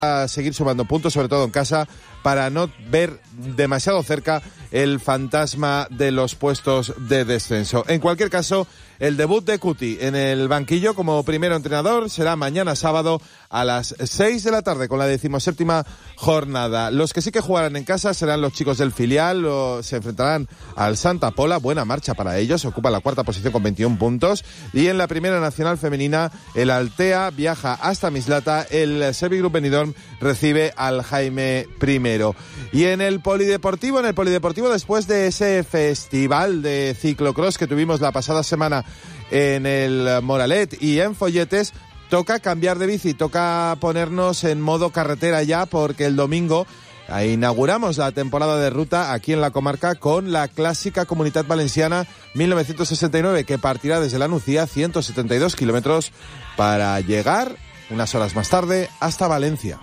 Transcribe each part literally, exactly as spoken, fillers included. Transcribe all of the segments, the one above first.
a seguir sumando puntos, sobre todo en casa, para no ver demasiado cerca el fantasma de los puestos de descenso. En cualquier caso, el debut de Cuti en el banquillo como primero entrenador será mañana sábado a las seis de la tarde con la decimoséptima jornada. Los que sí que jugarán en casa serán los chicos del filial, o se enfrentarán al Santa Pola, buena marcha para ellos, ocupa la cuarta posición con veintiún puntos, y en la primera nacional femenina el Altea viaja hasta Mislata, el Servigroup Benidorm recibe al Jaime primero. Y en el polideportivo, en el polideportivo después de ese festival de ciclocross que tuvimos la pasada semana en el Moralet y en Folletes, toca cambiar de bici, toca ponernos en modo carretera ya, porque el domingo inauguramos la temporada de ruta aquí en la comarca con la clásica Comunitat Valenciana mil novecientos sesenta y nueve, que partirá desde la Nucía ciento setenta y dos kilómetros para llegar unas horas más tarde hasta Valencia.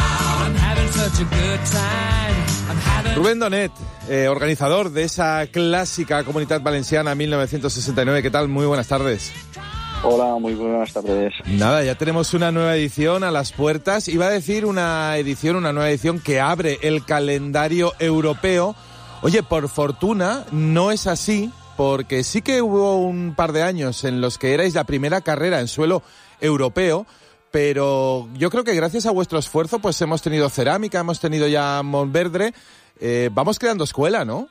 Rubén Donet, eh, organizador de esa clásica Comunitat Valenciana mil novecientos sesenta y nueve, ¿qué tal? Muy buenas tardes. Hola, muy buenas tardes. Nada, ya tenemos una nueva edición a las puertas. Iba a decir una edición, una nueva edición que abre el calendario europeo. Oye, por fortuna no es así, porque sí que hubo un par de años en los que erais la primera carrera en suelo europeo, pero yo creo que gracias a vuestro esfuerzo pues hemos tenido Cerámica, hemos tenido ya Montverdre. Eh, vamos creando escuela, ¿no?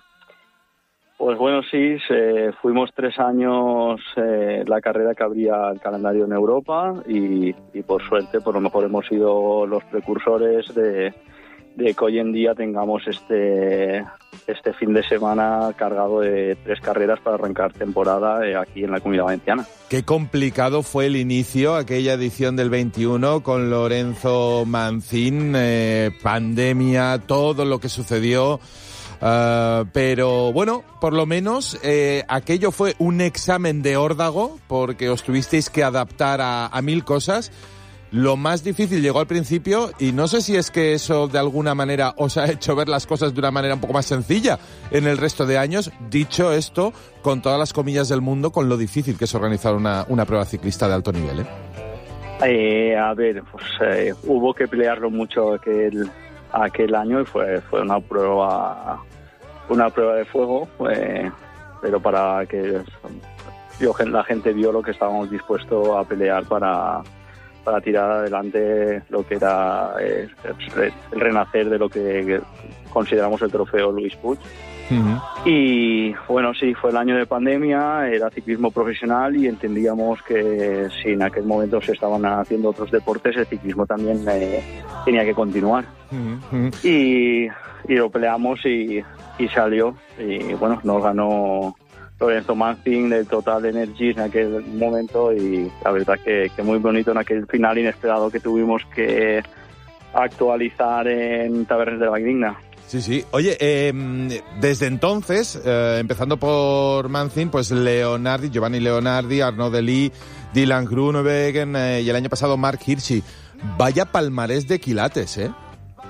Pues bueno, sí, se, fuimos tres años eh, la carrera que abría el calendario en Europa y, y por suerte, por lo mejor hemos sido los precursores de, de que hoy en día tengamos este, este fin de semana cargado de tres carreras para arrancar temporada eh, aquí en la Comunidad Valenciana. Qué complicado fue el inicio, aquella edición del veintiuno con Lorenzo Mancín, eh, pandemia, todo lo que sucedió. Uh, pero bueno, por lo menos eh, aquello fue un examen de órdago, porque os tuvisteis que adaptar a, a mil cosas. Lo más difícil llegó al principio y no sé si es que eso de alguna manera os ha hecho ver las cosas de una manera un poco más sencilla en el resto de años. Dicho esto, con todas las comillas del mundo, con lo difícil que es organizar una, una prueba ciclista de alto nivel, ¿eh? Eh, a ver, pues eh, hubo que pelearlo mucho aquel... aquel año y fue fue una prueba una prueba de fuego, eh, pero para que yo, la gente vio lo que estábamos dispuestos a pelear para para tirar adelante lo que era eh, el renacer de lo que consideramos el trofeo Luis Puig. Uh-huh. Y bueno, sí, fue el año de pandemia, era ciclismo profesional y entendíamos que si en aquel momento se estaban haciendo otros deportes, el ciclismo también eh, tenía que continuar. Uh-huh. y, y lo peleamos y, y salió, y bueno, nos ganó Lorenzo Mancín del Total Energies en aquel momento, y la verdad que, que muy bonito en aquel final inesperado que tuvimos que actualizar en Tabernes de la Valldigna. Sí, sí. Oye, eh, desde entonces, eh, empezando por Mancín, pues Leonardi, Giovanni Leonardi, Arnaud Delis, Dylan Groenewegen eh, y el año pasado Mark Hirschi. Vaya palmarés de quilates, ¿eh?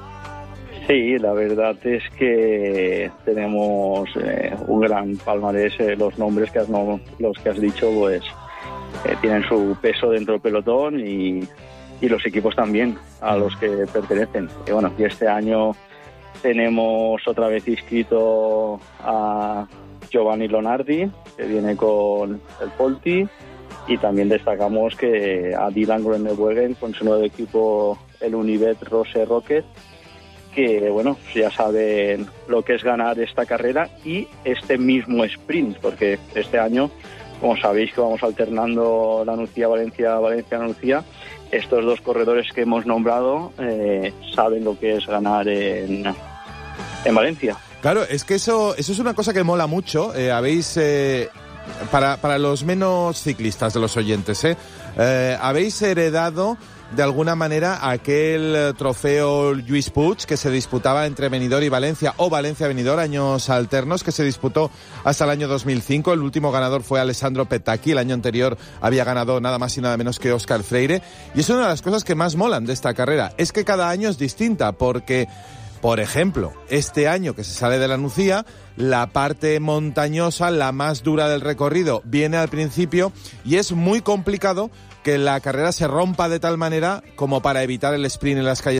Sí, la verdad es que tenemos eh, un gran palmarés. Eh, los nombres que has, no, los que has dicho, pues eh, tienen su peso dentro del pelotón y, y los equipos también a los que pertenecen. Y bueno, y este año tenemos otra vez inscrito a Giovanni Leonardi, que viene con el Polti, y también destacamos que a Dylan Groenewegen con su nuevo equipo, el Unibet Rose Rocket, que bueno, ya saben lo que es ganar esta carrera y este mismo sprint, porque este año, como sabéis que vamos alternando la Nucía-Valencia, Valencia-Nucía, estos dos corredores que hemos nombrado eh, saben lo que es ganar en, en Valencia. Claro, es que eso eso es una cosa que mola mucho. Eh, habéis, eh, para, para los menos ciclistas de los oyentes, eh, eh, habéis heredado de alguna manera aquel trofeo Lluís Puig que se disputaba entre Benidorm y Valencia, o Valencia-Benidorm, años alternos, que se disputó hasta el año dos mil cinco. El último ganador fue Alessandro Petacchi. El año anterior había ganado nada más y nada menos que Óscar Freire. Y es una de las cosas que más molan de esta carrera, es que cada año es distinta, porque, por ejemplo, este año que se sale de la Nucía, la parte montañosa, la más dura del recorrido, viene al principio y es muy complicado que la carrera se rompa de tal manera como para evitar el sprint en las calles